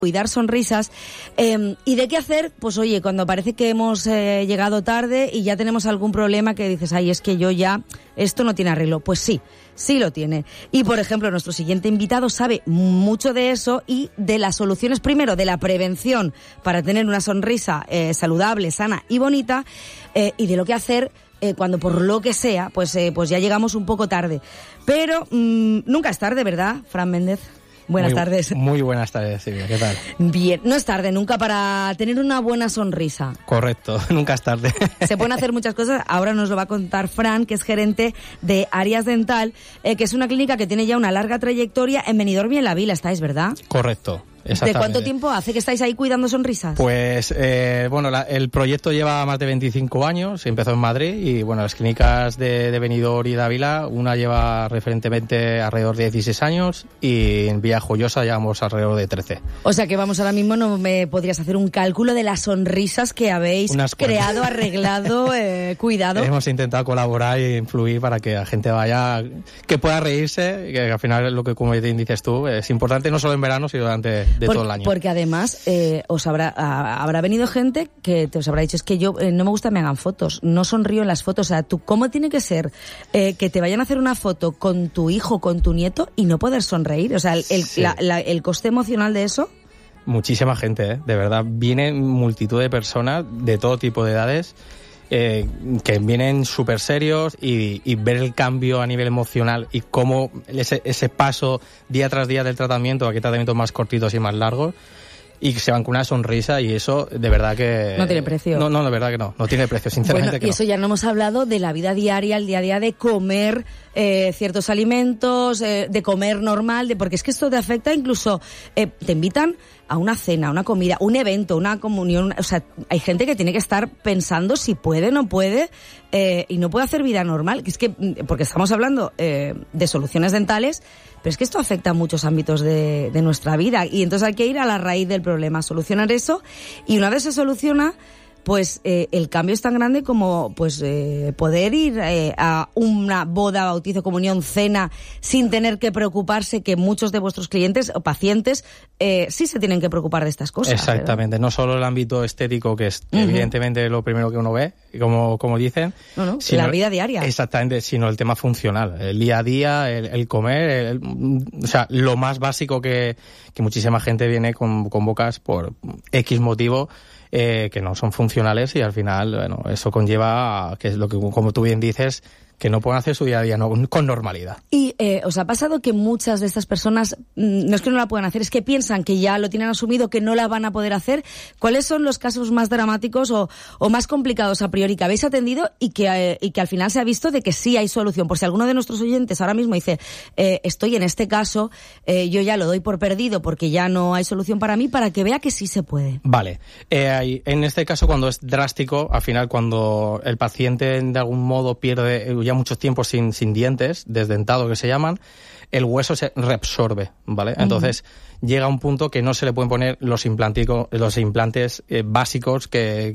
cuidar sonrisas. ¿Y de qué hacer? Pues oye, cuando parece que hemos llegado tarde y ya tenemos algún problema que dices, ay, es que yo ya, esto no tiene arreglo. Pues sí, sí lo tiene. Y por ejemplo, nuestro siguiente invitado sabe mucho de eso y de las soluciones, primero, de la prevención para tener una sonrisa saludable, sana y bonita, y de lo que hacer cuando por lo que sea, pues ya llegamos un poco tarde. Pero nunca es tarde, ¿verdad, Fran Méndez? Buenas tardes. Muy buenas tardes, Silvia. ¿Qué tal? Bien, no es tarde nunca para tener una buena sonrisa. Correcto, nunca es tarde. Se pueden hacer muchas cosas. Ahora nos lo va a contar Fran, que es gerente de Arias Dental, que es una clínica que tiene ya una larga trayectoria en Benidorm y en La Vila, ¿estáis, verdad? Correcto. ¿De cuánto tiempo hace que estáis ahí cuidando sonrisas? Pues, el proyecto lleva más de 25 años, empezó en Madrid y, las clínicas de Benidorm y Dávila, una lleva referentemente alrededor de 16 años y en Villajoyosa llevamos alrededor de 13. O sea que ahora mismo no me podrías hacer un cálculo de las sonrisas que habéis creado, arreglado, cuidado. Hemos intentado colaborar e influir para que la gente vaya, que pueda reírse, que al final lo que, como dices tú, es importante no solo en verano, sino durante todo el año. Porque además os habrá venido gente que te os habrá dicho, es que yo no me gusta que me hagan fotos, no sonrío en las fotos. O sea, ¿tú cómo tiene que ser que te vayan a hacer una foto con tu hijo, con tu nieto y no poder sonreír? O sea, el coste emocional de eso. Muchísima gente, de verdad. Vienen multitud de personas de todo tipo de edades que vienen súper serios y ver el cambio a nivel emocional y cómo ese paso día tras día del tratamiento, aquí tratamientos más cortitos y más largos, y se van con una sonrisa y eso de verdad que... No tiene precio. No, de verdad que no tiene precio, sinceramente. Y eso ya no hemos hablado de la vida diaria, el día a día de comer ciertos alimentos, de comer normal, porque es que esto te afecta incluso, te invitan a una cena, a una comida, un evento, una comunión, o sea, hay gente que tiene que estar pensando si puede o no puede y no puede hacer vida normal, que es que, porque estamos hablando de soluciones dentales, pero es que esto afecta a muchos ámbitos de nuestra vida y entonces hay que ir a la raíz del problema, solucionar eso y una vez se soluciona, pues el cambio es tan grande como poder ir a una boda, bautizo, comunión, cena sin tener que preocuparse, que muchos de vuestros clientes o pacientes sí se tienen que preocupar de estas cosas. Exactamente, ¿verdad? No solo el ámbito estético, que es evidentemente lo primero que uno ve, como dicen. Sino, la vida diaria. Exactamente, sino el tema funcional, el día a día, el comer, o sea, lo más básico que muchísima gente viene con bocas por X motivo, que no son funcionales y al final, eso conlleva que es lo que, como tú bien dices, que no pueden hacer su día a día con normalidad. Y os ha pasado que muchas de estas personas, no es que no la puedan hacer, es que piensan que ya lo tienen asumido, que no la van a poder hacer. ¿Cuáles son los casos más dramáticos o más complicados a priori que habéis atendido y que al final se ha visto de que sí hay solución? Por si alguno de nuestros oyentes ahora mismo dice, estoy en este caso, yo ya lo doy por perdido porque ya no hay solución para mí, para que vea que sí se puede. Vale. En este caso, cuando es drástico, al final cuando el paciente de algún modo pierde ya muchos tiempos sin dientes, desdentado que se llaman, el hueso se reabsorbe, ¿vale? Entonces llega a un punto que no se le pueden poner los implantes básicos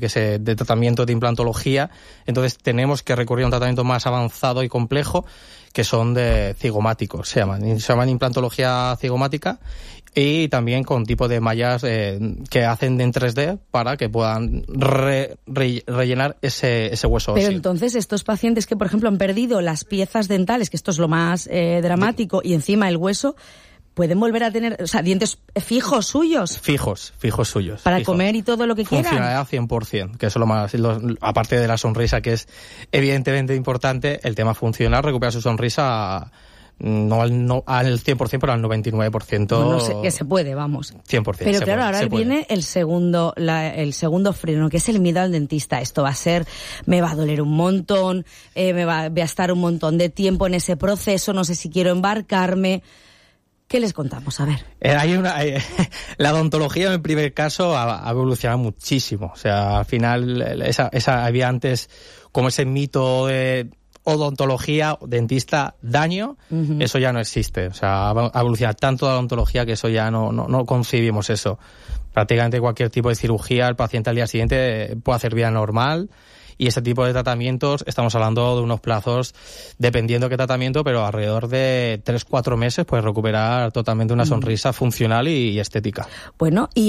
de tratamiento de implantología. Entonces tenemos que recurrir a un tratamiento más avanzado y complejo, que son de cigomáticos, se llaman implantología cigomática, y también con tipo de mallas que hacen en 3D para que puedan rellenar ese hueso óseo. Pero entonces estos pacientes que, por ejemplo, han perdido las piezas dentales, que esto es lo más dramático, y encima el hueso, ¿pueden volver a tener, dientes fijos suyos? Fijos suyos. Para comer y todo lo que quieran. Funcionará 100%, que eso es lo más, aparte de la sonrisa, que es evidentemente importante, el tema funcional, recuperar su sonrisa, no al 100%, pero al 99%. No sé, que se puede, vamos. 100%. Pero claro, ahora viene el segundo freno, que es el miedo al dentista. Esto me va a doler un montón, voy a estar un montón de tiempo en ese proceso, no sé si quiero embarcarme. ¿Qué les contamos? A ver. La odontología en el primer caso ha evolucionado muchísimo. O sea, al final había antes como ese mito odontología, dentista, daño, eso ya no existe. O sea, ha evolucionado tanto la odontología que eso ya no concebimos eso. Prácticamente cualquier tipo de cirugía, el paciente al día siguiente puede hacer vida normal. Y ese tipo de tratamientos, estamos hablando de unos plazos, dependiendo qué tratamiento, pero alrededor de 3-4 meses puedes recuperar totalmente una sonrisa funcional y estética. Bueno, y